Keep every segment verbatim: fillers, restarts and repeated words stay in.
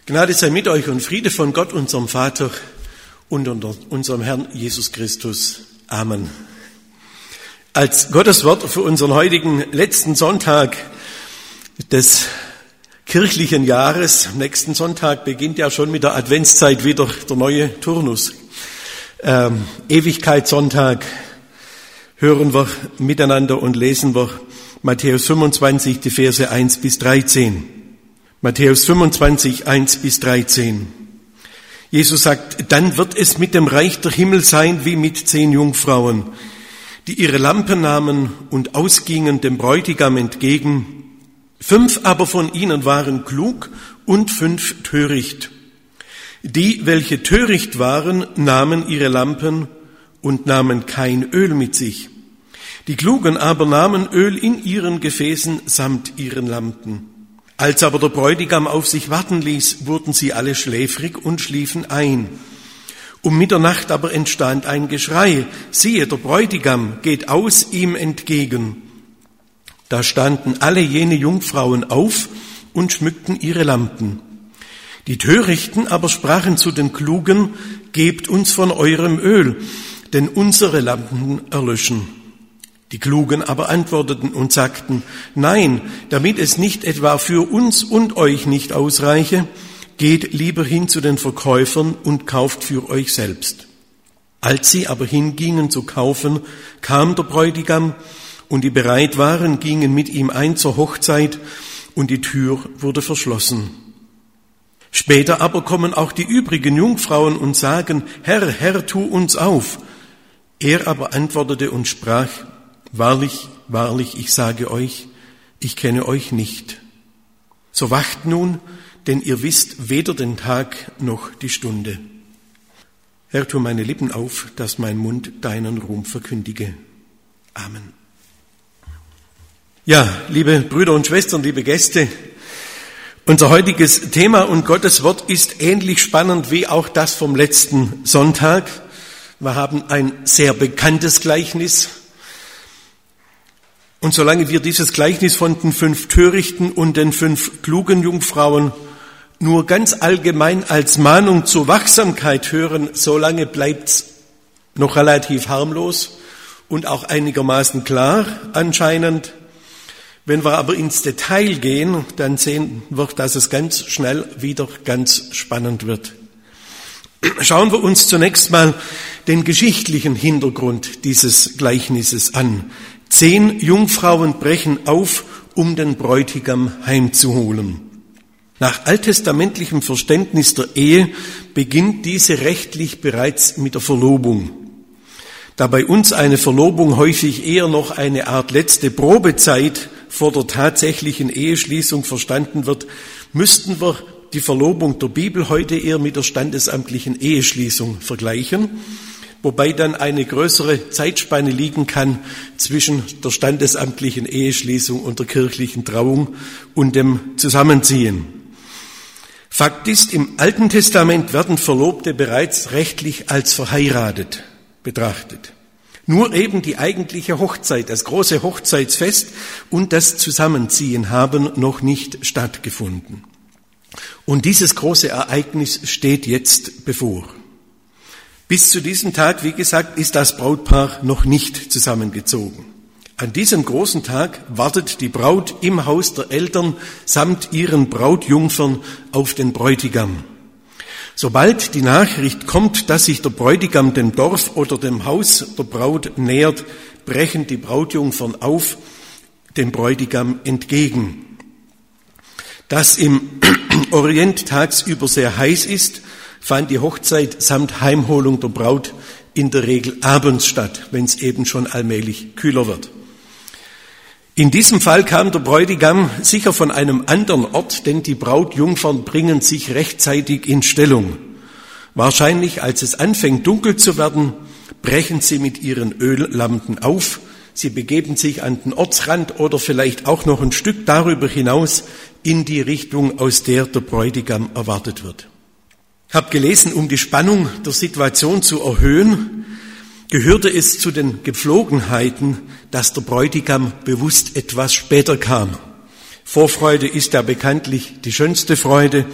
Gnade sei mit euch und Friede von Gott, unserem Vater und unserem Herrn Jesus Christus. Amen. Als Gotteswort für unseren heutigen letzten Sonntag des kirchlichen Jahres, nächsten Sonntag beginnt ja schon mit der Adventszeit wieder der neue Turnus. Ähm, Ewigkeitssonntag hören wir miteinander und lesen wir Matthäus fünfundzwanzig, die Verse eins bis dreizehn. Matthäus fünfundzwanzig, eins bis dreizehn. Jesus sagt, dann wird es mit dem Reich der Himmel sein wie mit zehn Jungfrauen, die ihre Lampen nahmen und ausgingen dem Bräutigam entgegen. Fünf aber von ihnen waren klug und fünf töricht. Die, welche töricht waren, nahmen ihre Lampen und nahmen kein Öl mit sich. Die Klugen aber nahmen Öl in ihren Gefäßen samt ihren Lampen. Als aber der Bräutigam auf sich warten ließ, wurden sie alle schläfrig und schliefen ein. Um Mitternacht aber entstand ein Geschrei. Siehe, der Bräutigam geht aus ihm entgegen. Da standen alle jene Jungfrauen auf und schmückten ihre Lampen. Die Törichten aber sprachen zu den Klugen, gebt uns von eurem Öl, denn unsere Lampen erlöschen. Die Klugen aber antworteten und sagten, nein, damit es nicht etwa für uns und euch nicht ausreiche, geht lieber hin zu den Verkäufern und kauft für euch selbst. Als sie aber hingingen zu kaufen, kam der Bräutigam, und die bereit waren, gingen mit ihm ein zur Hochzeit, und die Tür wurde verschlossen. Später aber kommen auch die übrigen Jungfrauen und sagen, Herr, Herr, tu uns auf. Er aber antwortete und sprach, wahrlich, wahrlich, ich sage euch, ich kenne euch nicht. So wacht nun, denn ihr wisst weder den Tag noch die Stunde. Herr, tu meine Lippen auf, dass mein Mund deinen Ruhm verkündige. Amen. Ja, liebe Brüder und Schwestern, liebe Gäste, unser heutiges Thema und Gottes Wort ist ähnlich spannend wie auch das vom letzten Sonntag. Wir haben ein sehr bekanntes Gleichnis. Und solange wir dieses Gleichnis von den fünf törichten und den fünf klugen Jungfrauen nur ganz allgemein als Mahnung zur Wachsamkeit hören, solange bleibt's noch relativ harmlos und auch einigermaßen klar anscheinend. Wenn wir aber ins Detail gehen, dann sehen wir, dass es ganz schnell wieder ganz spannend wird. Schauen wir uns zunächst mal den geschichtlichen Hintergrund dieses Gleichnisses an. Zehn Jungfrauen brechen auf, um den Bräutigam heimzuholen. Nach alttestamentlichem Verständnis der Ehe beginnt diese rechtlich bereits mit der Verlobung. Da bei uns eine Verlobung häufig eher noch eine Art letzte Probezeit vor der tatsächlichen Eheschließung verstanden wird, müssten wir die Verlobung der Bibel heute eher mit der standesamtlichen Eheschließung vergleichen, wobei dann eine größere Zeitspanne liegen kann zwischen der standesamtlichen Eheschließung und der kirchlichen Trauung und dem Zusammenziehen. Fakt ist, im Alten Testament werden Verlobte bereits rechtlich als verheiratet betrachtet. Nur eben die eigentliche Hochzeit, das große Hochzeitsfest und das Zusammenziehen haben noch nicht stattgefunden. Und dieses große Ereignis steht jetzt bevor. Bis zu diesem Tag, wie gesagt, ist das Brautpaar noch nicht zusammengezogen. An diesem großen Tag wartet die Braut im Haus der Eltern samt ihren Brautjungfern auf den Bräutigam. Sobald die Nachricht kommt, dass sich der Bräutigam dem Dorf oder dem Haus der Braut nähert, brechen die Brautjungfern auf, dem Bräutigam entgegen. Dass im Orient tagsüber sehr heiß ist, fand die Hochzeit samt Heimholung der Braut in der Regel abends statt, wenn es eben schon allmählich kühler wird. In diesem Fall kam der Bräutigam sicher von einem anderen Ort, denn die Brautjungfern bringen sich rechtzeitig in Stellung. Wahrscheinlich, als es anfängt dunkel zu werden, brechen sie mit ihren Öllampen auf. Sie begeben sich an den Ortsrand oder vielleicht auch noch ein Stück darüber hinaus in die Richtung, aus der der Bräutigam erwartet wird. Ich habe gelesen, um die Spannung der Situation zu erhöhen, gehörte es zu den Gepflogenheiten, dass der Bräutigam bewusst etwas später kam. Vorfreude ist ja bekanntlich die schönste Freude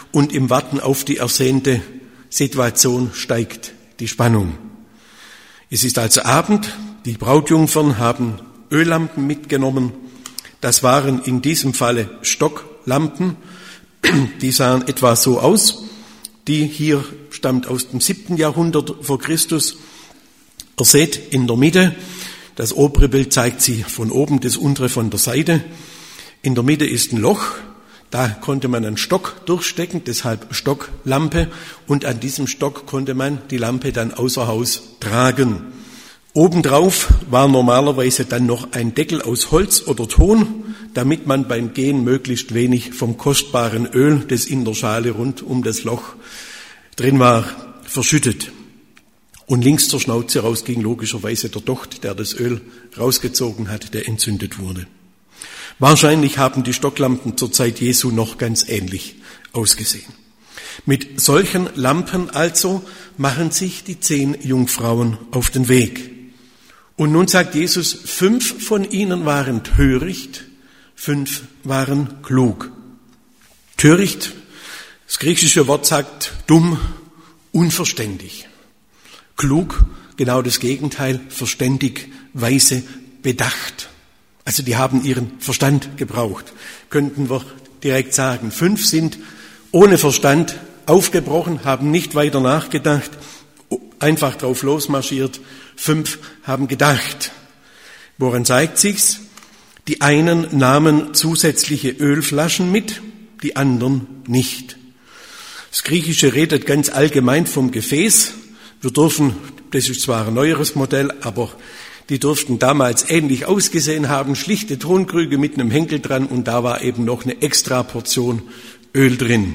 und im Warten auf die ersehnte Situation steigt die Spannung. Es ist also Abend, die Brautjungfern haben Öllampen mitgenommen. Das waren in diesem Falle Stocklampen, die sahen etwa so aus. Die hier stammt aus dem siebten Jahrhundert vor Christus. Ihr seht in der Mitte, das obere Bild zeigt sie von oben, das untere von der Seite. In der Mitte ist ein Loch, da konnte man einen Stock durchstecken, deshalb Stocklampe. Und an diesem Stock konnte man die Lampe dann außer Haus tragen. Obendrauf war normalerweise dann noch ein Deckel aus Holz oder Ton, damit man beim Gehen möglichst wenig vom kostbaren Öl, das in der Schale rund um das Loch drin war, verschüttet. Und links zur Schnauze raus ging logischerweise der Docht, der das Öl rausgezogen hat, der entzündet wurde. Wahrscheinlich haben die Stocklampen zur Zeit Jesu noch ganz ähnlich ausgesehen. Mit solchen Lampen also machen sich die zehn Jungfrauen auf den Weg. Und nun sagt Jesus, fünf von ihnen waren töricht, fünf waren klug. Töricht, das griechische Wort sagt dumm, unverständig. Klug, genau das Gegenteil, verständig, weise, bedacht. Also die haben ihren Verstand gebraucht, könnten wir direkt sagen. Fünf sind ohne Verstand aufgebrochen, haben nicht weiter nachgedacht, einfach drauf losmarschiert. Fünf haben gedacht. Woran zeigt sich's? Die einen nahmen zusätzliche Ölflaschen mit, die anderen nicht. Das Griechische redet ganz allgemein vom Gefäß. Wir dürfen, das ist zwar ein neueres Modell, aber die durften damals ähnlich ausgesehen haben, schlichte Tonkrüge mit einem Henkel dran und da war eben noch eine extra Portion Öl drin.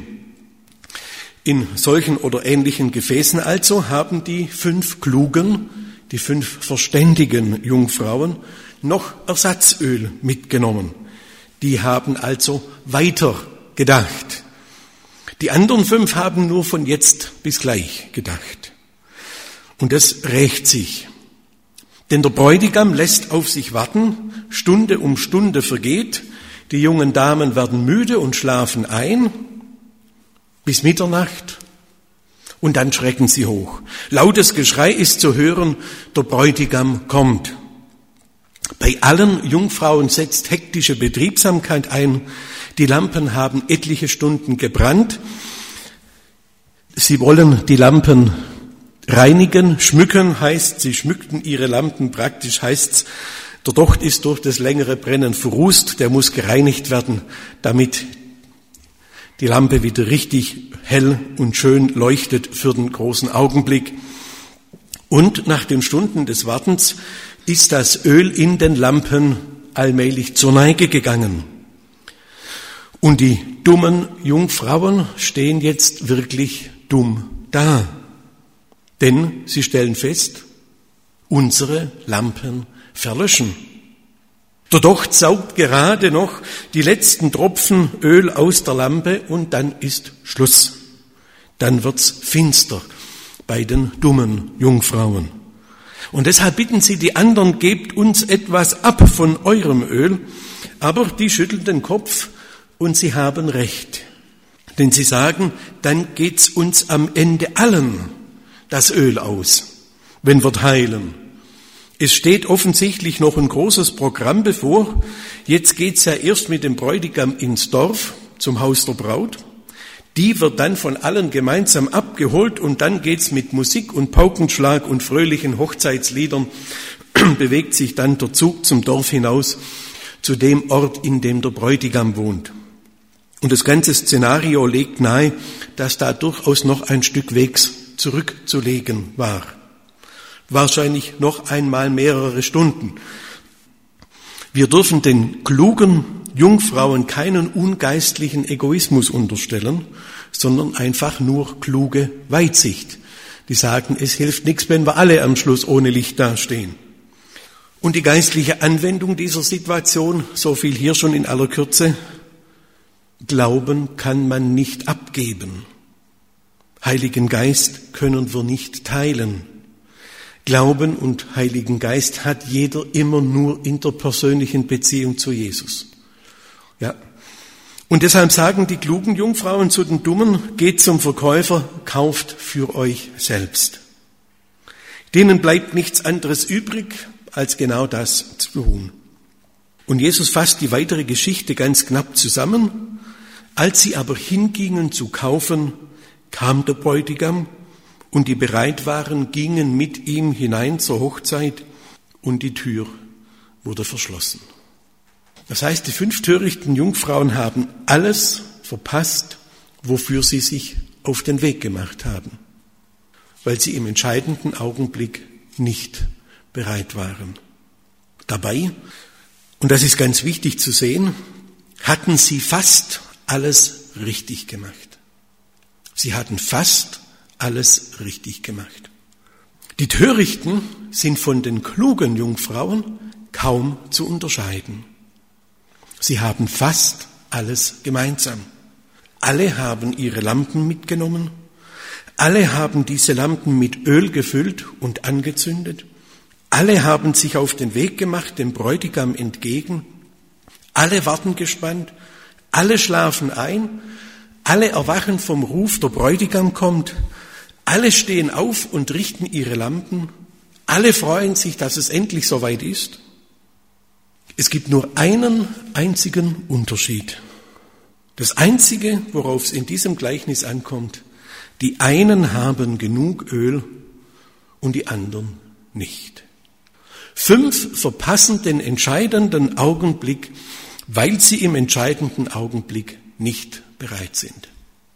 In solchen oder ähnlichen Gefäßen also haben die fünf klugen, die fünf verständigen Jungfrauen noch Ersatzöl mitgenommen. Die haben also weiter gedacht. Die anderen fünf haben nur von jetzt bis gleich gedacht. Und das rächt sich. Denn der Bräutigam lässt auf sich warten, Stunde um Stunde vergeht, die jungen Damen werden müde und schlafen ein bis Mitternacht und dann schrecken sie hoch. Lautes Geschrei ist zu hören, der Bräutigam kommt. Bei allen Jungfrauen setzt hektische Betriebsamkeit ein, die Lampen haben etliche Stunden gebrannt, sie wollen die Lampen reinigen, schmücken heißt, sie schmückten ihre Lampen, praktisch heißt's, der Docht ist durch das längere Brennen verrußt, der muss gereinigt werden, damit die Lampe wieder richtig hell und schön leuchtet für den großen Augenblick. Und nach den Stunden des Wartens ist das Öl in den Lampen allmählich zur Neige gegangen. Und die dummen Jungfrauen stehen jetzt wirklich dumm da. Denn sie stellen fest, unsere Lampen verlöschen. Der Docht saugt gerade noch die letzten Tropfen Öl aus der Lampe und dann ist Schluss. Dann wird's finster bei den dummen Jungfrauen. Und deshalb bitten sie die anderen, gebt uns etwas ab von eurem Öl. Aber die schütteln den Kopf und sie haben recht. Denn sie sagen, dann geht's uns am Ende allen das Öl aus, wenn wir teilen. Es steht offensichtlich noch ein großes Programm bevor. Jetzt geht's ja erst mit dem Bräutigam ins Dorf, zum Haus der Braut. Die wird dann von allen gemeinsam abgeholt und dann geht's mit Musik und Paukenschlag und fröhlichen Hochzeitsliedern, bewegt sich dann der Zug zum Dorf hinaus, zu dem Ort, in dem der Bräutigam wohnt. Und das ganze Szenario legt nahe, dass da durchaus noch ein Stück Wegs zurückzulegen war. Wahrscheinlich noch einmal mehrere Stunden. Wir dürfen den klugen Jungfrauen keinen ungeistlichen Egoismus unterstellen, sondern einfach nur kluge Weitsicht. Die sagen, es hilft nichts, wenn wir alle am Schluss ohne Licht dastehen. Und die geistliche Anwendung dieser Situation, so viel hier schon in aller Kürze, Glauben kann man nicht abgeben. Heiligen Geist können wir nicht teilen. Glauben und Heiligen Geist hat jeder immer nur in der persönlichen Beziehung zu Jesus. Ja. Und deshalb sagen die klugen Jungfrauen zu den Dummen, geht zum Verkäufer, kauft für euch selbst. Denen bleibt nichts anderes übrig, als genau das zu tun. Und Jesus fasst die weitere Geschichte ganz knapp zusammen. Als sie aber hingingen zu kaufen, kam der Bräutigam, und die bereit waren, gingen mit ihm hinein zur Hochzeit, und die Tür wurde verschlossen. Das heißt, die fünf törichten Jungfrauen haben alles verpasst, wofür sie sich auf den Weg gemacht haben, weil sie im entscheidenden Augenblick nicht bereit waren. Dabei, und das ist ganz wichtig zu sehen, hatten sie fast alles richtig gemacht. Sie hatten fast alles richtig gemacht. Die Törichten sind von den klugen Jungfrauen kaum zu unterscheiden. Sie haben fast alles gemeinsam. Alle haben ihre Lampen mitgenommen. Alle haben diese Lampen mit Öl gefüllt und angezündet. Alle haben sich auf den Weg gemacht, dem Bräutigam entgegen. Alle warten gespannt. Alle schlafen ein. Alle erwachen vom Ruf, der Bräutigam kommt. Alle stehen auf und richten ihre Lampen. Alle freuen sich, dass es endlich soweit ist. Es gibt nur einen einzigen Unterschied. Das Einzige, worauf es in diesem Gleichnis ankommt, die einen haben genug Öl und die anderen nicht. Fünf verpassen den entscheidenden Augenblick, weil sie im entscheidenden Augenblick nicht bereit sind.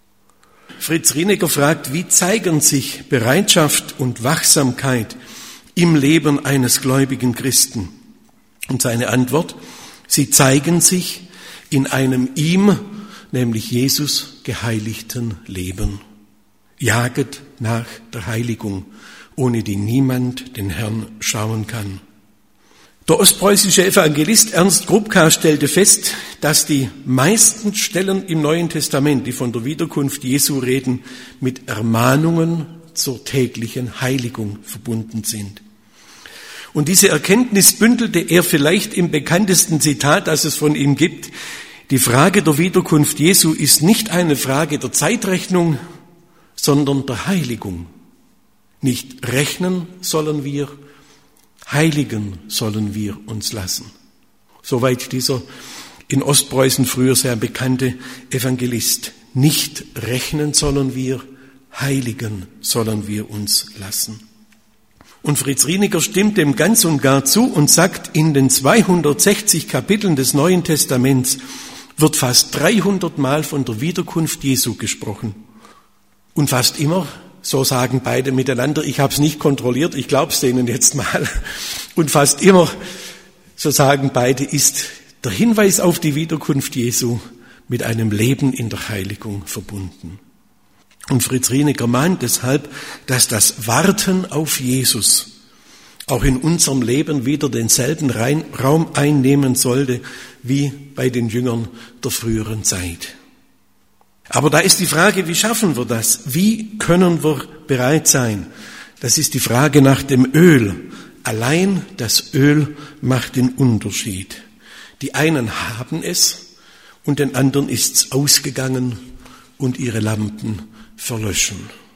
Fritz Rienegger fragt, wie zeigen sich Bereitschaft und Wachsamkeit im Leben eines gläubigen Christen? Und seine Antwort, sie zeigen sich in einem ihm, nämlich Jesus, geheiligten Leben. Jaget nach der Heiligung, ohne die niemand den Herrn schauen kann. Der ostpreußische Evangelist Ernst Grubka stellte fest, dass die meisten Stellen im Neuen Testament, die von der Wiederkunft Jesu reden, mit Ermahnungen zur täglichen Heiligung verbunden sind. Und diese Erkenntnis bündelte er vielleicht im bekanntesten Zitat, das es von ihm gibt. Die Frage der Wiederkunft Jesu ist nicht eine Frage der Zeitrechnung, sondern der Heiligung. Nicht rechnen sollen wir, heiligen sollen wir uns lassen. Soweit dieser in Ostpreußen früher sehr bekannte Evangelist. Nicht rechnen sollen wir, heiligen sollen wir uns lassen. Und Fritz Rienegger stimmt dem ganz und gar zu und sagt, in den zweihundertsechzig Kapiteln des Neuen Testaments wird fast dreihundert Mal von der Wiederkunft Jesu gesprochen. Und fast immer, so sagen beide miteinander, ich habe es nicht kontrolliert, ich glaube es denen jetzt mal. Und fast immer, so sagen beide, ist der Hinweis auf die Wiederkunft Jesu mit einem Leben in der Heiligung verbunden. Und Fritz Rienegger mahnt deshalb, dass das Warten auf Jesus auch in unserem Leben wieder denselben Raum einnehmen sollte wie bei den Jüngern der früheren Zeit. Aber da ist die Frage, wie schaffen wir das? Wie können wir bereit sein? Das ist die Frage nach dem Öl. Allein das Öl macht den Unterschied. Die einen haben es und den anderen ist's ausgegangen und ihre Lampen verlöschen.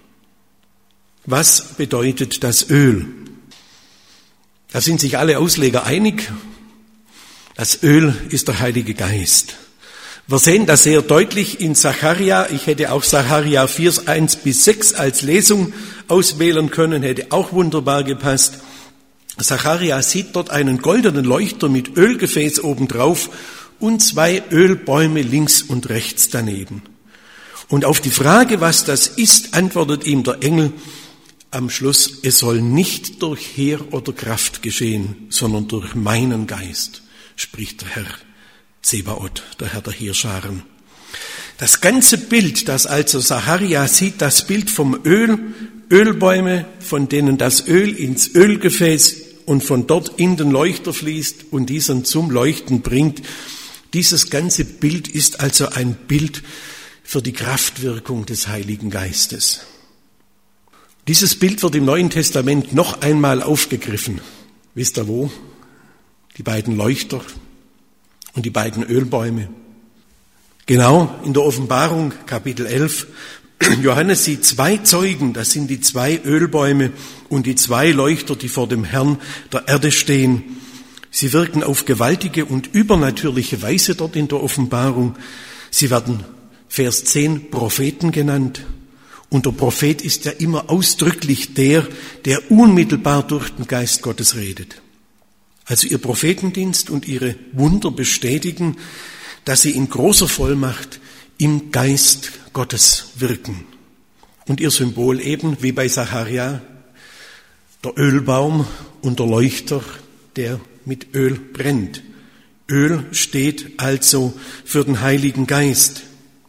Was bedeutet das Öl? Da sind sich alle Ausleger einig. Das Öl ist der Heilige Geist. Wir sehen das sehr deutlich in Sacharja. Ich hätte auch Sacharja vier, eins bis sechs als Lesung auswählen können, hätte auch wunderbar gepasst. Sacharja sieht dort einen goldenen Leuchter mit Ölgefäß obendrauf und zwei Ölbäume links und rechts daneben. Und auf die Frage, was das ist, antwortet ihm der Engel am Schluss, es soll nicht durch Heer oder Kraft geschehen, sondern durch meinen Geist, spricht der Herr Zebaoth, der Herr der Heerscharen. Das ganze Bild, das also Sacharja sieht, das Bild vom Öl, Ölbäume, von denen das Öl ins Ölgefäß und von dort in den Leuchter fließt und diesen zum Leuchten bringt, dieses ganze Bild ist also ein Bild für die Kraftwirkung des Heiligen Geistes. Dieses Bild wird im Neuen Testament noch einmal aufgegriffen. Wisst ihr wo? Die beiden Leuchter und die beiden Ölbäume. Genau, in der Offenbarung, Kapitel elf, Johannes sieht zwei Zeugen, das sind die zwei Ölbäume und die zwei Leuchter, die vor dem Herrn der Erde stehen. Sie wirken auf gewaltige und übernatürliche Weise dort in der Offenbarung. Sie werden, Vers zehn, Propheten genannt. Und der Prophet ist ja immer ausdrücklich der, der unmittelbar durch den Geist Gottes redet. Also ihr Prophetendienst und ihre Wunder bestätigen, dass sie in großer Vollmacht im Geist Gottes wirken. Und ihr Symbol eben, wie bei Sacharja, der Ölbaum und der Leuchter, der mit Öl brennt. Öl steht also für den Heiligen Geist.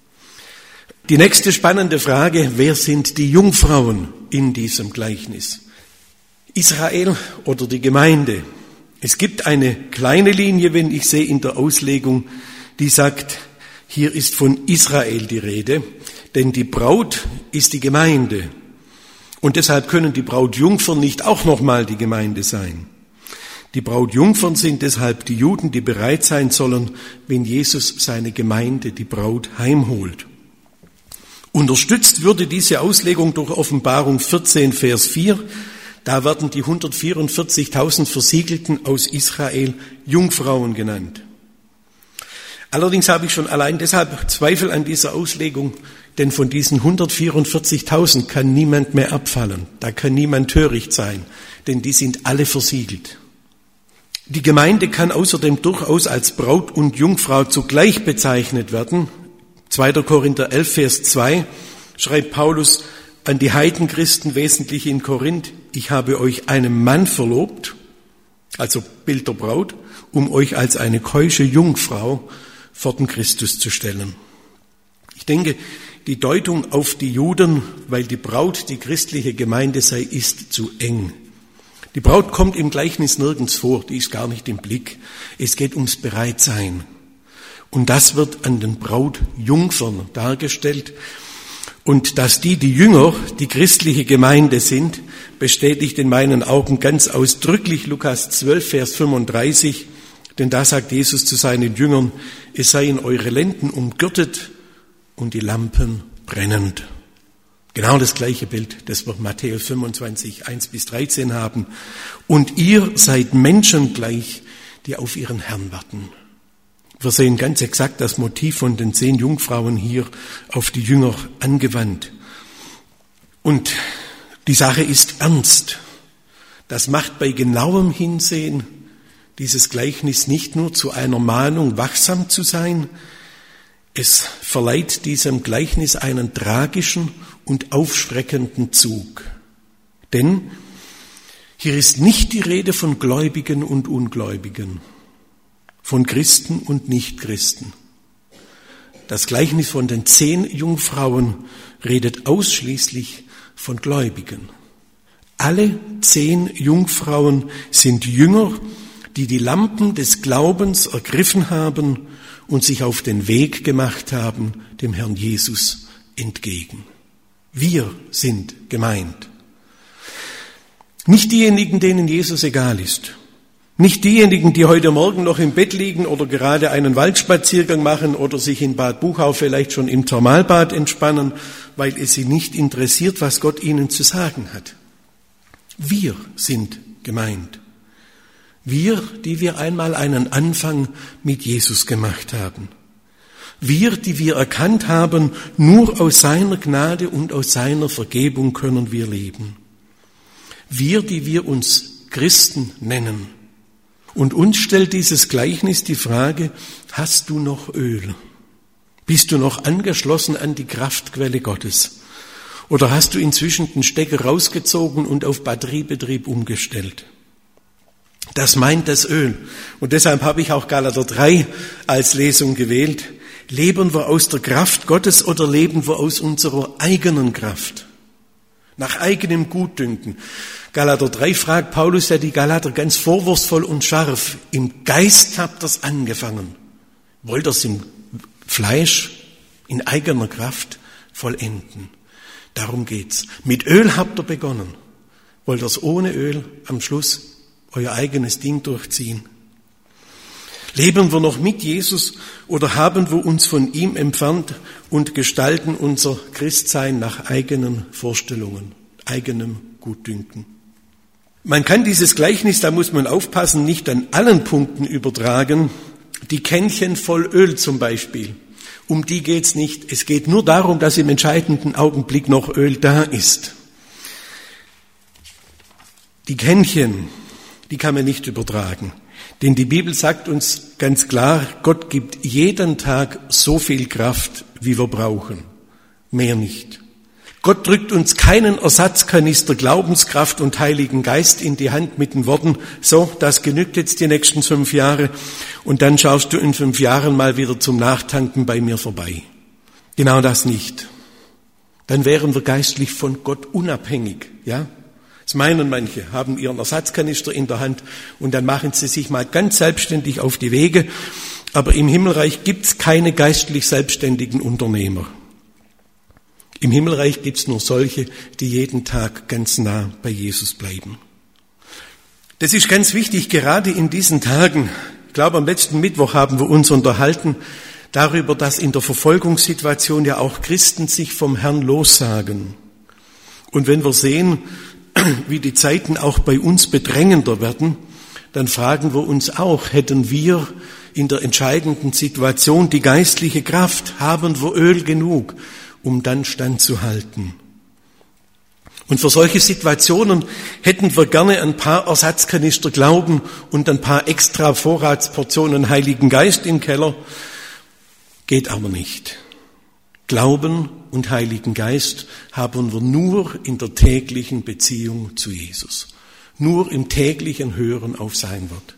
Die nächste spannende Frage, wer sind die Jungfrauen in diesem Gleichnis? Israel oder die Gemeinde? Es gibt eine kleine Linie, wenn ich sehe in der Auslegung, die sagt, hier ist von Israel die Rede, denn die Braut ist die Gemeinde. Und deshalb können die Brautjungfern nicht auch nochmal die Gemeinde sein. Die Brautjungfern sind deshalb die Juden, die bereit sein sollen, wenn Jesus seine Gemeinde, die Braut, heimholt. Unterstützt würde diese Auslegung durch Offenbarung vierzehn, Vers vier. Da werden die hundertvierundvierzigtausend Versiegelten aus Israel Jungfrauen genannt. Allerdings habe ich schon allein deshalb Zweifel an dieser Auslegung, denn von diesen hundertvierundvierzigtausend kann niemand mehr abfallen. Da kann niemand töricht sein, denn die sind alle versiegelt. Die Gemeinde kann außerdem durchaus als Braut und Jungfrau zugleich bezeichnet werden. zweiter Korinther elf, Vers zwei schreibt Paulus an die Heidenchristen, wesentlich in Korinth, ich habe euch einem Mann verlobt, also Bild der Braut, um euch als eine keusche Jungfrau vor den Christus zu stellen. Ich denke, die Deutung auf die Juden, weil die Braut die christliche Gemeinde sei, ist zu eng. Die Braut kommt im Gleichnis nirgends vor, die ist gar nicht im Blick. Es geht ums Bereitsein. Und das wird an den Brautjungfern dargestellt. Und dass die, die Jünger, die christliche Gemeinde sind, bestätigt in meinen Augen ganz ausdrücklich Lukas zwölf, Vers fünfunddreißig. Denn da sagt Jesus zu seinen Jüngern, es seien eure Lenden umgürtet und die Lampen brennend. Genau das gleiche Bild, das wir Matthäus fünfundzwanzig, eins bis dreizehn haben. Und ihr seid Menschen gleich, die auf ihren Herrn warten. Wir sehen ganz exakt das Motiv von den zehn Jungfrauen hier auf die Jünger angewandt. Und die Sache ist ernst. Das macht bei genauem Hinsehen dieses Gleichnis nicht nur zu einer Mahnung, wachsam zu sein, es verleiht diesem Gleichnis einen tragischen und aufschreckenden Zug. Denn hier ist nicht die Rede von Gläubigen und Ungläubigen, von Christen und Nichtchristen. Das Gleichnis von den zehn Jungfrauen redet ausschließlich von Gläubigen. Alle zehn Jungfrauen sind Jünger, die die Lampen des Glaubens ergriffen haben und sich auf den Weg gemacht haben dem Herrn Jesus entgegen. Wir sind gemeint. Nicht diejenigen, denen Jesus egal ist. Nicht diejenigen, die heute Morgen noch im Bett liegen oder gerade einen Waldspaziergang machen oder sich in Bad Buchau vielleicht schon im Thermalbad entspannen, weil es sie nicht interessiert, was Gott ihnen zu sagen hat. Wir sind gemeint. Wir, die wir einmal einen Anfang mit Jesus gemacht haben. Wir, die wir erkannt haben, nur aus seiner Gnade und aus seiner Vergebung können wir leben. Wir, die wir uns Christen nennen. Und uns stellt dieses Gleichnis die Frage, hast du noch Öl? Bist du noch angeschlossen an die Kraftquelle Gottes? Oder hast du inzwischen den Stecker rausgezogen und auf Batteriebetrieb umgestellt? Das meint das Öl. Und deshalb habe ich auch Galater drei als Lesung gewählt. Leben wir aus der Kraft Gottes oder leben wir aus unserer eigenen Kraft? Nach eigenem Gutdünken. Galater drei fragt Paulus ja die Galater ganz vorwurfsvoll und scharf. Im Geist habt ihr's angefangen. Wollt ihr's im Fleisch, in eigener Kraft vollenden? Darum geht's. Mit Öl habt ihr begonnen. Wollt ihr's ohne Öl am Schluss euer eigenes Ding durchziehen? Leben wir noch mit Jesus oder haben wir uns von ihm entfernt und gestalten unser Christsein nach eigenen Vorstellungen, eigenem Gutdünken? Man kann dieses Gleichnis, da muss man aufpassen, nicht an allen Punkten übertragen. Die Kännchen voll Öl zum Beispiel, um die geht's nicht. Es geht nur darum, dass im entscheidenden Augenblick noch Öl da ist. Die Kännchen, die kann man nicht übertragen. Denn die Bibel sagt uns ganz klar, Gott gibt jeden Tag so viel Kraft, wie wir brauchen. Mehr nicht. Gott drückt uns keinen Ersatzkanister Glaubenskraft und Heiligen Geist in die Hand mit den Worten, so, das genügt jetzt die nächsten fünf Jahre und dann schaust du in fünf Jahren mal wieder zum Nachtanken bei mir vorbei. Genau das nicht. Dann wären wir geistlich von Gott unabhängig, ja? Das meinen manche, haben ihren Ersatzkanister in der Hand und dann machen sie sich mal ganz selbstständig auf die Wege. Aber im Himmelreich gibt's keine geistlich selbstständigen Unternehmer. Im Himmelreich gibt's nur solche, die jeden Tag ganz nah bei Jesus bleiben. Das ist ganz wichtig, gerade in diesen Tagen. Ich glaube, am letzten Mittwoch haben wir uns unterhalten darüber, dass in der Verfolgungssituation ja auch Christen sich vom Herrn lossagen. Und wenn wir sehen, wie die Zeiten auch bei uns bedrängender werden, dann fragen wir uns auch, hätten wir in der entscheidenden Situation die geistliche Kraft, haben wir Öl genug, um dann standzuhalten? Und für solche Situationen hätten wir gerne ein paar Ersatzkanister Glauben und ein paar extra Vorratsportionen Heiligen Geist im Keller. Geht aber nicht. Glauben und Heiligen Geist haben wir nur in der täglichen Beziehung zu Jesus. Nur im täglichen Hören auf sein Wort.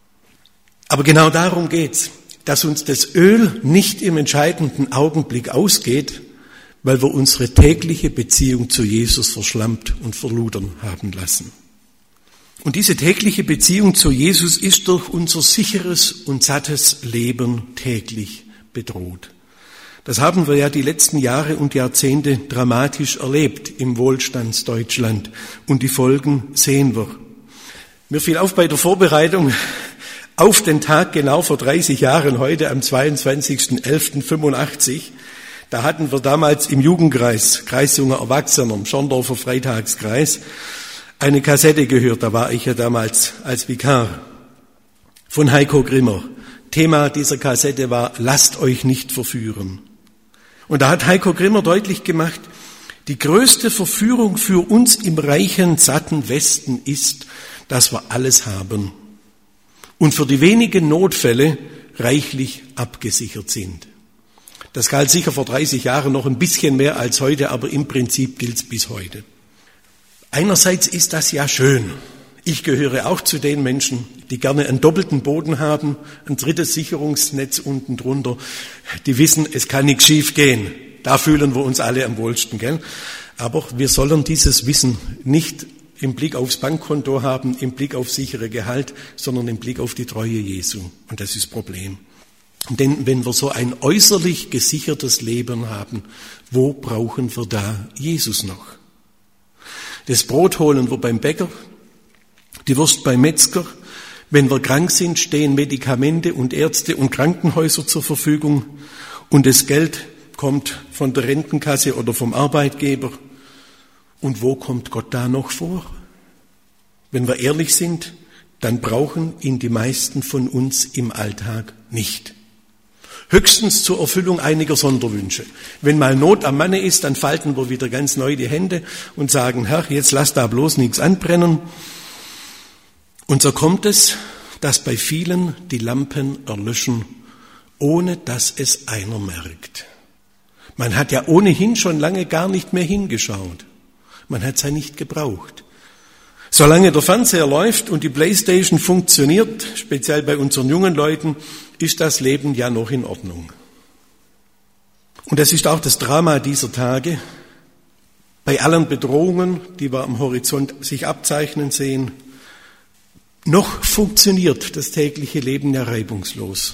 Aber genau darum geht's, dass uns das Öl nicht im entscheidenden Augenblick ausgeht, weil wir unsere tägliche Beziehung zu Jesus verschlammt und verludern haben lassen. Und diese tägliche Beziehung zu Jesus ist durch unser sicheres und sattes Leben täglich bedroht. Das haben wir ja die letzten Jahre und Jahrzehnte dramatisch erlebt im Wohlstandsdeutschland. Und die Folgen sehen wir. Mir fiel auf bei der Vorbereitung auf den Tag genau vor dreißig Jahren, heute am zweiundzwanzigsten elften fünfundachtzig. Da hatten wir damals im Jugendkreis, Kreis junger Erwachsener, im Schorndorfer Freitagskreis, eine Kassette gehört. Da war ich ja damals als Vikar von Heiko Grimmer. Thema dieser Kassette war, lasst euch nicht verführen. Und da hat Heiko Grimmer deutlich gemacht, die größte Verführung für uns im reichen, satten Westen ist, dass wir alles haben und für die wenigen Notfälle reichlich abgesichert sind. Das galt sicher vor dreißig Jahren noch ein bisschen mehr als heute, aber im Prinzip gilt's bis heute. Einerseits ist das ja schön. Ich gehöre auch zu den Menschen, die gerne einen doppelten Boden haben, ein drittes Sicherungsnetz unten drunter. Die wissen, es kann nichts schief gehen. Da fühlen wir uns alle am wohlsten, gell? Aber wir sollen dieses Wissen nicht im Blick aufs Bankkonto haben, im Blick auf sichere Gehalt, sondern im Blick auf die Treue Jesu. Und das ist das Problem. Denn wenn wir so ein äußerlich gesichertes Leben haben, wo brauchen wir da Jesus noch? Das Brot holen wir beim Bäcker, die Wurst beim Metzger. Wenn wir krank sind, stehen Medikamente und Ärzte und Krankenhäuser zur Verfügung und das Geld kommt von der Rentenkasse oder vom Arbeitgeber. Und wo kommt Gott da noch vor? Wenn wir ehrlich sind, dann brauchen ihn die meisten von uns im Alltag nicht. Höchstens zur Erfüllung einiger Sonderwünsche. Wenn mal Not am Manne ist, dann falten wir wieder ganz neu die Hände und sagen, Herr, jetzt lass da bloß nichts anbrennen. Und so kommt es, dass bei vielen die Lampen erlöschen, ohne dass es einer merkt. Man hat ja ohnehin schon lange gar nicht mehr hingeschaut. Man hat es ja nicht gebraucht. Solange der Fernseher läuft und die Playstation funktioniert, speziell bei unseren jungen Leuten, ist das Leben ja noch in Ordnung. Und das ist auch das Drama dieser Tage. Bei allen Bedrohungen, die wir am Horizont sich abzeichnen sehen, noch funktioniert das tägliche Leben ja reibungslos.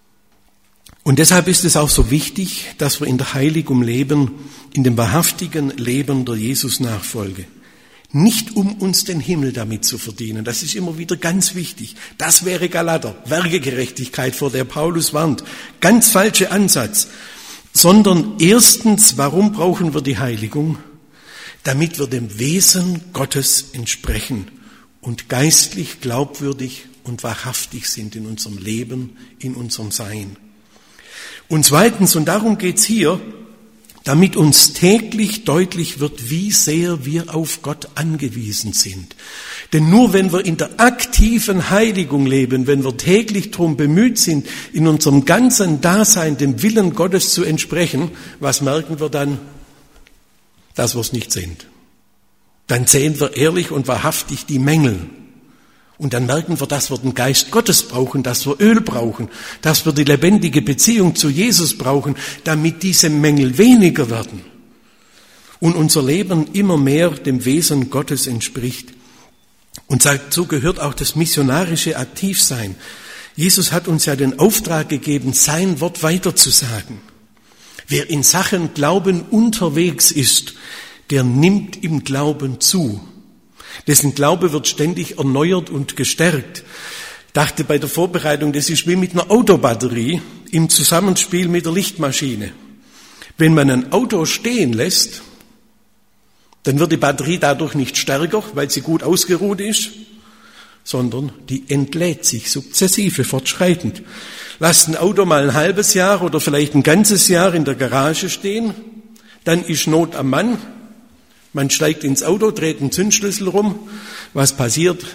Und deshalb ist es auch so wichtig, dass wir in der Heiligung leben, in dem wahrhaftigen Leben der Jesus-Nachfolge. Nicht um uns den Himmel damit zu verdienen. Das ist immer wieder ganz wichtig. Das wäre Galater, Werkegerechtigkeit, vor der Paulus warnt. Ganz falscher Ansatz. Sondern erstens, warum brauchen wir die Heiligung? Damit wir dem Wesen Gottes entsprechen und geistlich glaubwürdig und wahrhaftig sind in unserem Leben, in unserem Sein. Und zweitens, und darum geht's hier, damit uns täglich deutlich wird, wie sehr wir auf Gott angewiesen sind. Denn nur wenn wir in der aktiven Heiligung leben, wenn wir täglich darum bemüht sind, in unserem ganzen Dasein dem Willen Gottes zu entsprechen, was merken wir dann? Dass wir es nicht sind. Dann sehen wir ehrlich und wahrhaftig die Mängel. Und dann merken wir, dass wir den Geist Gottes brauchen, dass wir Öl brauchen, dass wir die lebendige Beziehung zu Jesus brauchen, damit diese Mängel weniger werden und unser Leben immer mehr dem Wesen Gottes entspricht. Und dazu gehört auch das missionarische Aktivsein. Jesus hat uns ja den Auftrag gegeben, sein Wort weiterzusagen. Wer in Sachen Glauben unterwegs ist, der nimmt im Glauben zu. Dessen Glaube wird ständig erneuert und gestärkt. Ich dachte bei der Vorbereitung, das ist wie mit einer Autobatterie im Zusammenspiel mit der Lichtmaschine. Wenn man ein Auto stehen lässt, dann wird die Batterie dadurch nicht stärker, weil sie gut ausgeruht ist, sondern die entlädt sich sukzessive, fortschreitend. Lasst ein Auto mal ein halbes Jahr oder vielleicht ein ganzes Jahr in der Garage stehen, dann ist Not am Mann. Man steigt ins Auto, dreht einen Zündschlüssel rum. Was passiert?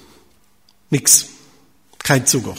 Nix. Kein Zucker.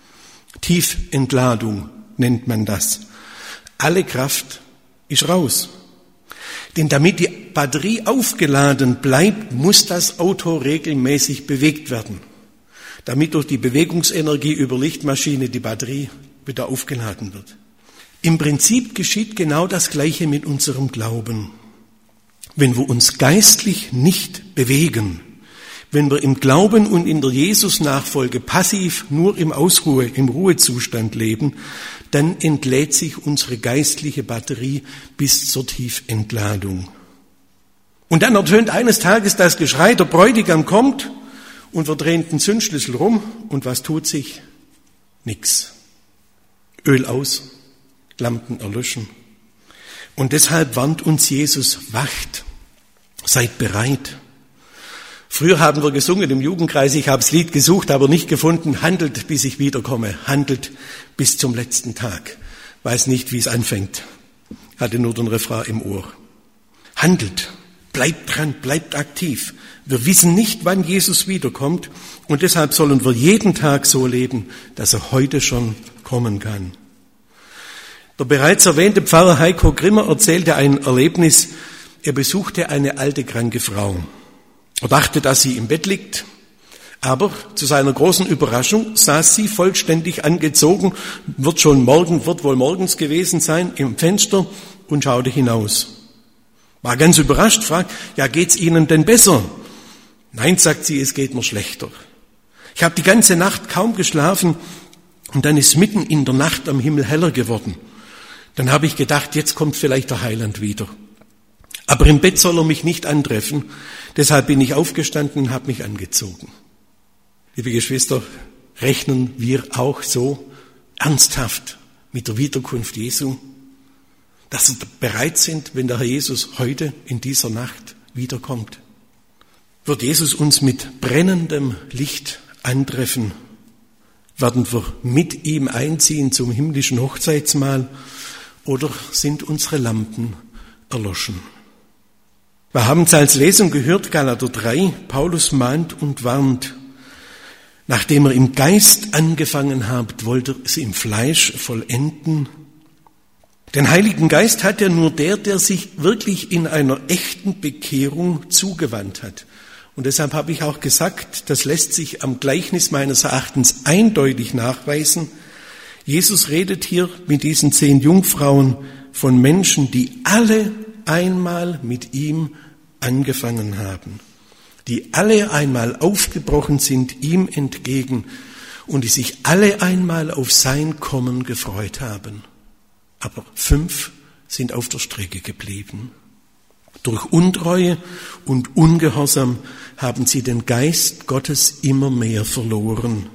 Tiefentladung nennt man das. Alle Kraft ist raus. Denn damit die Batterie aufgeladen bleibt, muss das Auto regelmäßig bewegt werden. Damit durch die Bewegungsenergie über Lichtmaschine die Batterie wieder aufgeladen wird. Im Prinzip geschieht genau das Gleiche mit unserem Glauben. Wenn wir uns geistlich nicht bewegen, wenn wir im Glauben und in der Jesus-Nachfolge passiv nur im Ausruhe, im Ruhezustand leben, dann entlädt sich unsere geistliche Batterie bis zur Tiefentladung. Und dann ertönt eines Tages das Geschrei, der Bräutigam kommt und wir drehen den Zündschlüssel rum und was tut sich? Nix. Öl aus, Lampen erlöschen. Und deshalb warnt uns Jesus, wacht, seid bereit. Früher haben wir gesungen im Jugendkreis, ich habe das Lied gesucht, aber nicht gefunden, handelt, bis ich wiederkomme, handelt bis zum letzten Tag. Weiß nicht, wie es anfängt, hatte nur den Refrain im Ohr. Handelt, bleibt dran, bleibt aktiv. Wir wissen nicht, wann Jesus wiederkommt und deshalb sollen wir jeden Tag so leben, dass er heute schon kommen kann. Der bereits erwähnte Pfarrer Heiko Grimmer erzählte ein Erlebnis. Er besuchte eine alte, kranke Frau. Er dachte, dass sie im Bett liegt, aber zu seiner großen Überraschung saß sie vollständig angezogen, wird schon morgen, wird wohl morgens gewesen sein, im Fenster und schaute hinaus. War ganz überrascht, fragt, ja, geht's Ihnen denn besser? Nein, sagt sie, es geht mir schlechter. Ich habe die ganze Nacht kaum geschlafen und dann ist mitten in der Nacht am Himmel heller geworden. Dann habe ich gedacht, jetzt kommt vielleicht der Heiland wieder. Aber im Bett soll er mich nicht antreffen. Deshalb bin ich aufgestanden und habe mich angezogen. Liebe Geschwister, rechnen wir auch so ernsthaft mit der Wiederkunft Jesu, dass wir bereit sind, wenn der Herr Jesus heute in dieser Nacht wiederkommt. Wird Jesus uns mit brennendem Licht antreffen, werden wir mit ihm einziehen zum himmlischen Hochzeitsmahl oder sind unsere Lampen erloschen? Wir haben es als Lesung gehört, Galater drei, Paulus mahnt und warnt. Nachdem er im Geist angefangen habt, wollte er es im Fleisch vollenden. Den Heiligen Geist hat ja nur der, der sich wirklich in einer echten Bekehrung zugewandt hat. Und deshalb habe ich auch gesagt, das lässt sich am Gleichnis meines Erachtens eindeutig nachweisen. Jesus redet hier mit diesen zehn Jungfrauen von Menschen, die alle einmal mit ihm angefangen haben, die alle einmal aufgebrochen sind ihm entgegen und die sich alle einmal auf sein Kommen gefreut haben. Aber fünf sind auf der Strecke geblieben. Durch Untreue und Ungehorsam haben sie den Geist Gottes immer mehr verloren.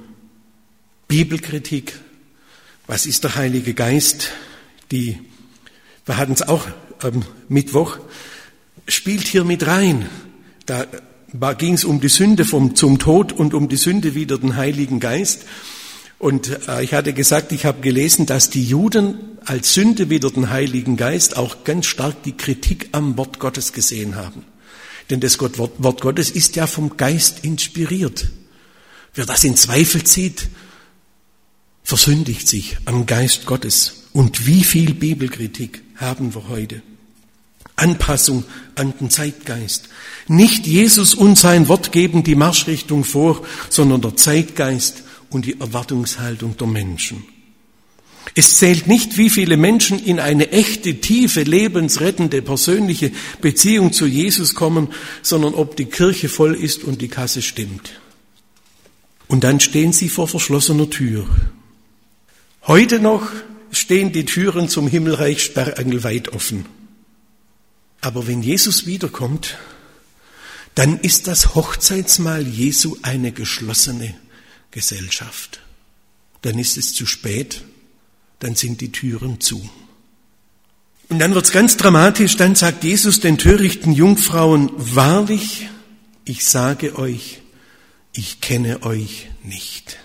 Bibelkritik, was ist der Heilige Geist? Die, wir hatten es auch am Mittwoch, spielt hier mit rein. Da ging es um die Sünde vom, zum Tod und um die Sünde wieder den Heiligen Geist. Und äh, ich hatte gesagt, ich habe gelesen, dass die Juden als Sünde wieder den Heiligen Geist auch ganz stark die Kritik am Wort Gottes gesehen haben. Denn das Gott, Wort, Wort Gottes ist ja vom Geist inspiriert. Wer das in Zweifel zieht, versündigt sich am Geist Gottes. Und wie viel Bibelkritik haben wir heute? Anpassung an den Zeitgeist. Nicht Jesus und sein Wort geben die Marschrichtung vor, sondern der Zeitgeist und die Erwartungshaltung der Menschen. Es zählt nicht, wie viele Menschen in eine echte, tiefe, lebensrettende, persönliche Beziehung zu Jesus kommen, sondern ob die Kirche voll ist und die Kasse stimmt. Und dann stehen sie vor verschlossener Tür. Heute noch stehen die Türen zum Himmelreich sperrangelweit offen. Aber wenn Jesus wiederkommt, dann ist das Hochzeitsmahl Jesu eine geschlossene Gesellschaft. Dann ist es zu spät, dann sind die Türen zu. Und dann wird's ganz dramatisch, dann sagt Jesus den törichten Jungfrauen, wahrlich, ich sage euch, ich kenne euch nicht.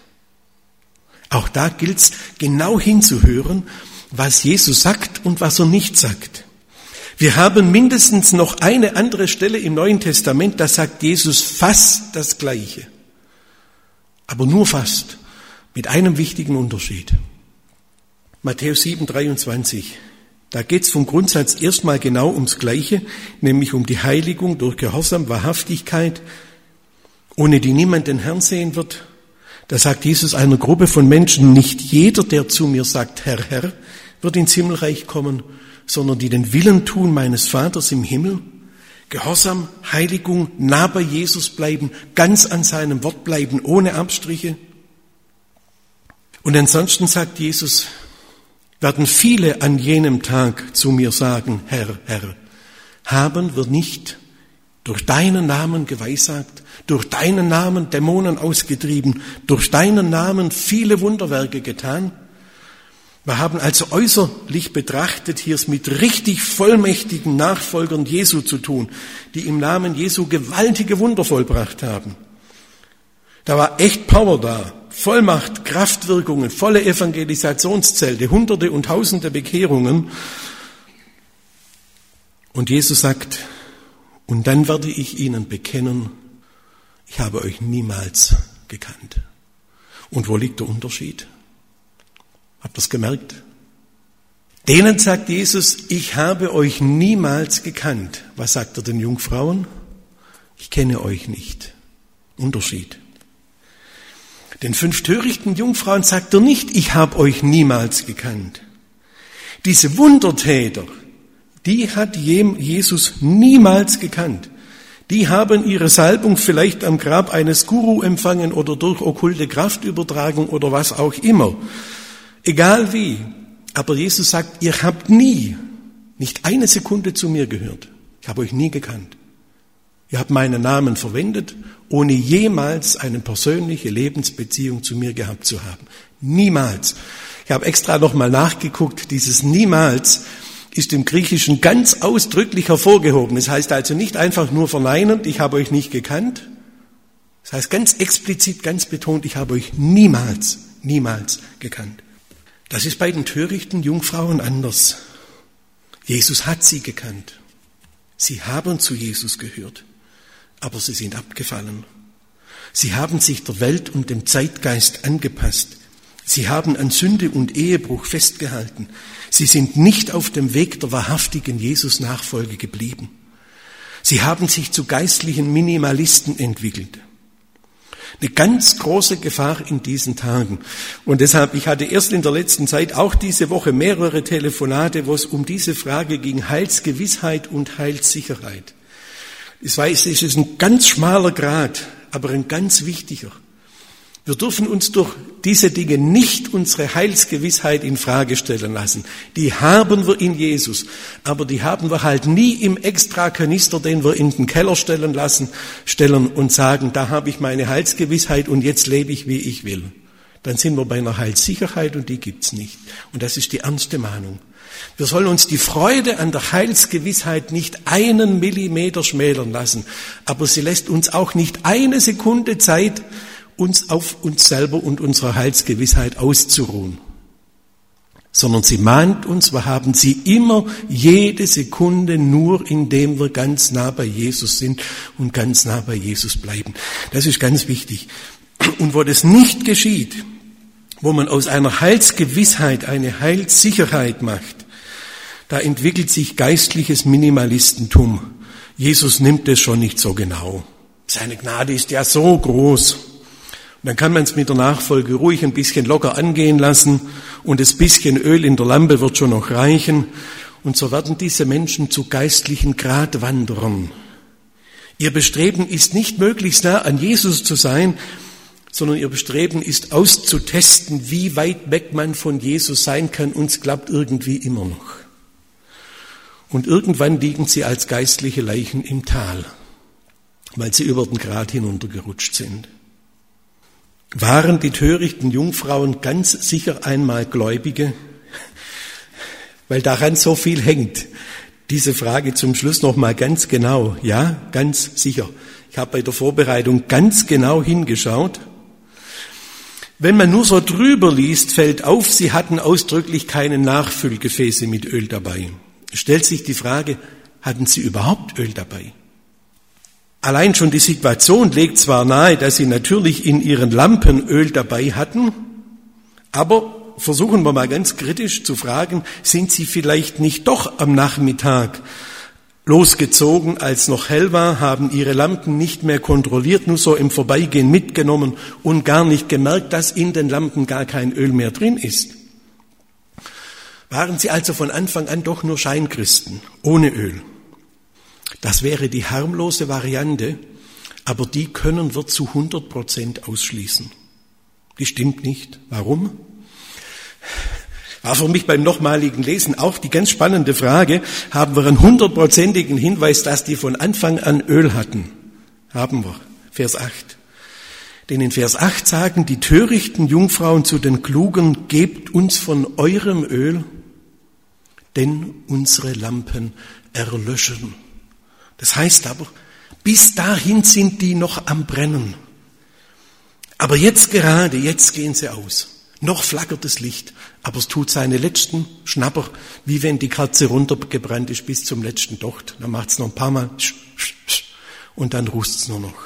Auch da gilt's genau hinzuhören, was Jesus sagt und was er nicht sagt. Wir haben mindestens noch eine andere Stelle im Neuen Testament, da sagt Jesus fast das Gleiche. Aber nur fast, mit einem wichtigen Unterschied. Matthäus sieben, dreiundzwanzig. Da geht's vom Grundsatz erstmal genau ums Gleiche, nämlich um die Heiligung durch Gehorsam, Wahrhaftigkeit, ohne die niemand den Herrn sehen wird. Da sagt Jesus einer Gruppe von Menschen, nicht jeder, der zu mir sagt, Herr, Herr, wird ins Himmelreich kommen, sondern die den Willen tun meines Vaters im Himmel. Gehorsam, Heiligung, nah bei Jesus bleiben, ganz an seinem Wort bleiben, ohne Abstriche. Und ansonsten sagt Jesus, werden viele an jenem Tag zu mir sagen, Herr, Herr, haben wir nicht durch deinen Namen geweissagt, durch deinen Namen Dämonen ausgetrieben, durch deinen Namen viele Wunderwerke getan? Wir haben also äußerlich betrachtet hier es mit richtig vollmächtigen Nachfolgern Jesu zu tun, die im Namen Jesu gewaltige Wunder vollbracht haben. Da war echt Power da, Vollmacht, Kraftwirkungen, volle Evangelisationszelte, Hunderte und Tausende Bekehrungen. Und Jesus sagt, und dann werde ich ihnen bekennen, ich habe euch niemals gekannt. Und wo liegt der Unterschied? Habt ihr es gemerkt? Denen sagt Jesus, ich habe euch niemals gekannt. Was sagt er den Jungfrauen? Ich kenne euch nicht. Unterschied. Den fünf törichten Jungfrauen sagt er nicht, ich habe euch niemals gekannt. Diese Wundertäter, die hat Jesus niemals gekannt. Die haben ihre Salbung vielleicht am Grab eines Guru empfangen oder durch okkulte Kraftübertragung oder was auch immer. Egal wie, aber Jesus sagt, ihr habt nie, nicht eine Sekunde zu mir gehört. Ich habe euch nie gekannt. Ihr habt meinen Namen verwendet, ohne jemals eine persönliche Lebensbeziehung zu mir gehabt zu haben. Niemals. Ich habe extra nochmal nachgeguckt, dieses niemals ist im Griechischen ganz ausdrücklich hervorgehoben. Das heißt also nicht einfach nur verneinend, ich habe euch nicht gekannt. Das heißt ganz explizit, ganz betont, ich habe euch niemals, niemals gekannt. Das ist bei den törichten Jungfrauen anders. Jesus hat sie gekannt. Sie haben zu Jesus gehört, aber sie sind abgefallen. Sie haben sich der Welt und dem Zeitgeist angepasst. Sie haben an Sünde und Ehebruch festgehalten. Sie sind nicht auf dem Weg der wahrhaftigen Jesus-Nachfolge geblieben. Sie haben sich zu geistlichen Minimalisten entwickelt. Eine ganz große Gefahr in diesen Tagen. Und deshalb, ich hatte erst in der letzten Zeit auch diese Woche mehrere Telefonate, wo es um diese Frage ging, Heilsgewissheit und Heilssicherheit. Ich weiß, es ist ein ganz schmaler Grat, aber ein ganz wichtiger. Wir dürfen uns durch diese Dinge nicht unsere Heilsgewissheit in Frage stellen lassen. Die haben wir in Jesus, aber die haben wir halt nie im Extrakanister, den wir in den Keller stellen lassen, stellen und sagen, da habe ich meine Heilsgewissheit und jetzt lebe ich, wie ich will. Dann sind wir bei einer Heilssicherheit und die gibt's nicht. Und das ist die ernste Mahnung. Wir sollen uns die Freude an der Heilsgewissheit nicht einen Millimeter schmälern lassen, aber sie lässt uns auch nicht eine Sekunde Zeit, uns auf uns selber und unserer Heilsgewissheit auszuruhen, sondern sie mahnt uns, wir haben sie immer, jede Sekunde, nur indem wir ganz nah bei Jesus sind und ganz nah bei Jesus bleiben. Das ist ganz wichtig. Und wo das nicht geschieht, wo man aus einer Heilsgewissheit eine Heilssicherheit macht, da entwickelt sich geistliches Minimalistentum. Jesus nimmt es schon nicht so genau. Seine Gnade ist ja so groß. Und dann kann man es mit der Nachfolge ruhig ein bisschen locker angehen lassen und das bisschen Öl in der Lampe wird schon noch reichen. Und so werden diese Menschen zu geistlichen Gratwanderern. Ihr Bestreben ist nicht möglichst nah an Jesus zu sein, sondern ihr Bestreben ist auszutesten, wie weit weg man von Jesus sein kann, und es klappt irgendwie immer noch. Und irgendwann liegen sie als geistliche Leichen im Tal, weil sie über den Grat hinuntergerutscht sind. Waren die törichten Jungfrauen ganz sicher einmal Gläubige? Weil daran so viel hängt. Diese Frage zum Schluss noch mal ganz genau. Ja, ganz sicher. Ich habe bei der Vorbereitung ganz genau hingeschaut. Wenn man nur so drüber liest, fällt auf, sie hatten ausdrücklich keine Nachfüllgefäße mit Öl dabei. Stellt sich die Frage, hatten sie überhaupt Öl dabei? Allein schon die Situation legt zwar nahe, dass sie natürlich in ihren Lampen Öl dabei hatten, aber versuchen wir mal ganz kritisch zu fragen, sind sie vielleicht nicht doch am Nachmittag losgezogen, als noch hell war, haben ihre Lampen nicht mehr kontrolliert, nur so im Vorbeigehen mitgenommen und gar nicht gemerkt, dass in den Lampen gar kein Öl mehr drin ist. Waren sie also von Anfang an doch nur Scheinchristen, ohne Öl? Das wäre die harmlose Variante, aber die können wir zu hundert Prozent ausschließen. Die stimmt nicht. Warum? War für mich beim nochmaligen Lesen auch die ganz spannende Frage, haben wir einen hundertprozentigen Hinweis, dass die von Anfang an Öl hatten? Haben wir. Vers acht. Denn in Vers acht sagen die törichten Jungfrauen zu den Klugen, gebt uns von eurem Öl, denn unsere Lampen erlöschen. Das heißt aber, bis dahin sind die noch am Brennen. Aber jetzt gerade, jetzt gehen sie aus. Noch flackert das Licht, aber es tut seine letzten Schnapper, wie wenn die Kerze runtergebrannt ist bis zum letzten Docht. Dann macht es noch ein paar Mal und dann rußt es nur noch.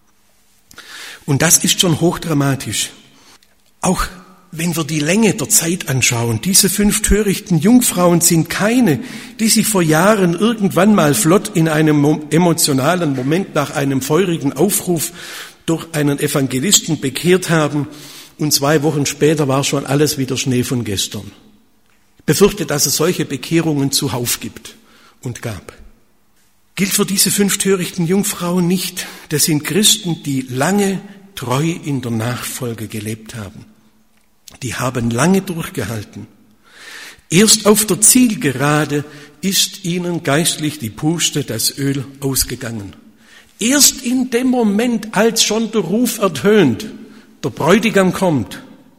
Und das ist schon hochdramatisch. Auch wenn wir die Länge der Zeit anschauen, diese fünf törichten Jungfrauen sind keine, die sich vor Jahren irgendwann mal flott in einem emotionalen Moment nach einem feurigen Aufruf durch einen Evangelisten bekehrt haben und zwei Wochen später war schon alles wieder Schnee von gestern. Ich befürchte, dass es solche Bekehrungen zuhauf gibt und gab. Gilt für diese fünf törichten Jungfrauen nicht. Das sind Christen, die lange treu in der Nachfolge gelebt haben. Die haben lange durchgehalten. Erst auf der Zielgerade ist ihnen geistlich die Puste, das Öl ausgegangen. Erst in dem Moment, als schon der Ruf ertönt, der Bräutigam kommt,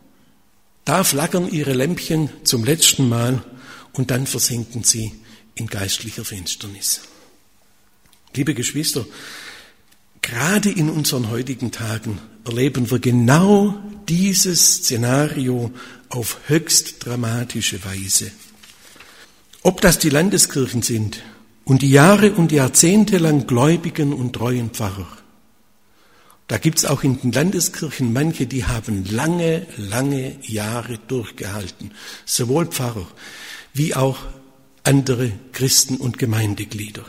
da flackern ihre Lämpchen zum letzten Mal und dann versinken sie in geistlicher Finsternis. Liebe Geschwister, gerade in unseren heutigen Tagen erleben wir genau dieses Szenario auf höchst dramatische Weise. Ob das die Landeskirchen sind und die Jahre und Jahrzehnte lang gläubigen und treuen Pfarrer, da gibt's auch in den Landeskirchen manche, die haben lange, lange Jahre durchgehalten, sowohl Pfarrer wie auch andere Christen und Gemeindeglieder.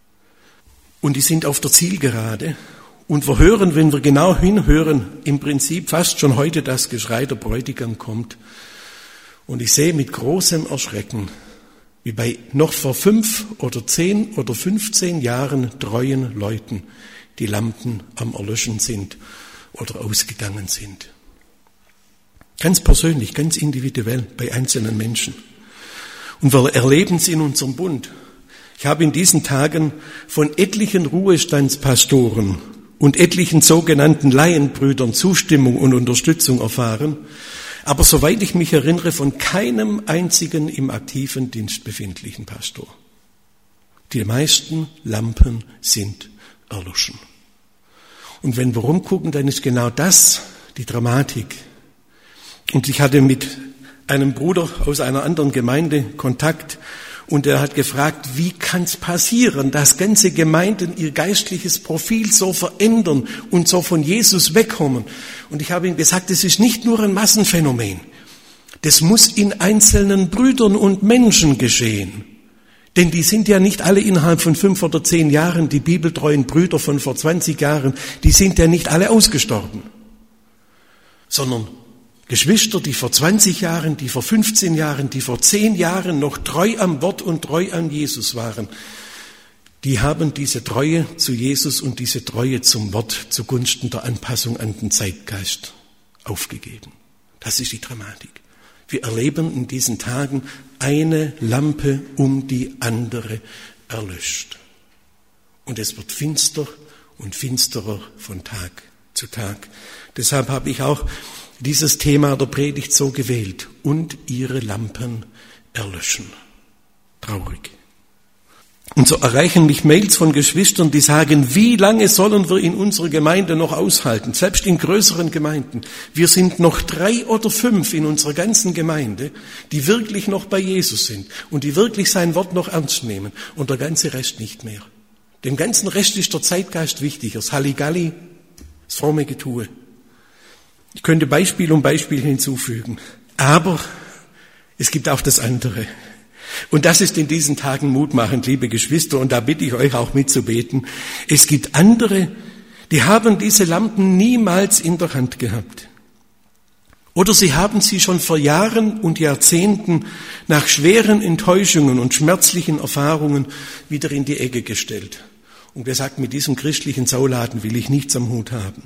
Und die sind auf der Zielgerade. Und wir hören, wenn wir genau hinhören, im Prinzip fast schon heute das Geschrei der Bräutigam kommt. Und ich sehe mit großem Erschrecken, wie bei noch vor fünf oder zehn oder fünfzehn Jahren treuen Leuten die Lampen am Erlöschen sind oder ausgegangen sind. Ganz persönlich, ganz individuell bei einzelnen Menschen. Und wir erleben es in unserem Bund. Ich habe in diesen Tagen von etlichen Ruhestandspastoren und etlichen sogenannten Laienbrüdern Zustimmung und Unterstützung erfahren, aber soweit ich mich erinnere, von keinem einzigen im aktiven Dienst befindlichen Pastor. Die meisten Lampen sind erloschen. Und wenn wir rumgucken, dann ist genau das die Dramatik. Und ich hatte mit einem Bruder aus einer anderen Gemeinde Kontakt und er hat gefragt, wie kann es passieren, dass ganze Gemeinden ihr geistliches Profil so verändern und so von Jesus wegkommen. Und ich habe ihm gesagt, das ist nicht nur ein Massenphänomen. Das muss in einzelnen Brüdern und Menschen geschehen. Denn die sind ja nicht alle innerhalb von fünf oder zehn Jahren, die bibeltreuen Brüder von vor zwanzig Jahren, die sind ja nicht alle ausgestorben. Sondern Geschwister, die vor zwanzig Jahren, die vor fünfzehn Jahren, die vor zehn Jahren noch treu am Wort und treu an Jesus waren, die haben diese Treue zu Jesus und diese Treue zum Wort zugunsten der Anpassung an den Zeitgeist aufgegeben. Das ist die Dramatik. Wir erleben in diesen Tagen eine Lampe um die andere erlöscht. Und es wird finster und finsterer von Tag zu Tag. Deshalb habe ich auch dieses Thema der Predigt so gewählt. Und ihre Lampen erlöschen. Traurig. Und so erreichen mich Mails von Geschwistern, die sagen, wie lange sollen wir in unserer Gemeinde noch aushalten? Selbst in größeren Gemeinden. Wir sind noch drei oder fünf in unserer ganzen Gemeinde, die wirklich noch bei Jesus sind und die wirklich sein Wort noch ernst nehmen und der ganze Rest nicht mehr. Dem ganzen Rest ist der Zeitgeist wichtiger. Das Halligalli, das fromme Getue. Ich könnte Beispiel um Beispiel hinzufügen. Aber es gibt auch das andere. Und das ist in diesen Tagen mutmachend, liebe Geschwister, und da bitte ich euch auch mitzubeten. Es gibt andere, die haben diese Lampen niemals in der Hand gehabt. Oder sie haben sie schon vor Jahren und Jahrzehnten nach schweren Enttäuschungen und schmerzlichen Erfahrungen wieder in die Ecke gestellt. Und gesagt, mit diesem christlichen Sauladen will ich nichts am Hut haben.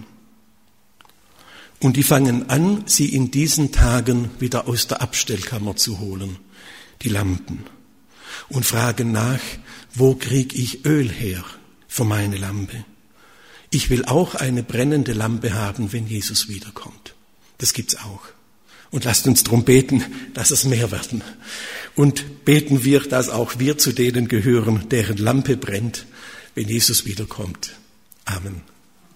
Und die fangen an, sie in diesen Tagen wieder aus der Abstellkammer zu holen, die Lampen, und fragen nach, wo krieg ich Öl her für meine Lampe? Ich will auch eine brennende Lampe haben, wenn Jesus wiederkommt. Das gibt's auch. Und lasst uns darum beten, dass es mehr werden. Und beten wir, dass auch wir zu denen gehören, deren Lampe brennt, wenn Jesus wiederkommt. Amen.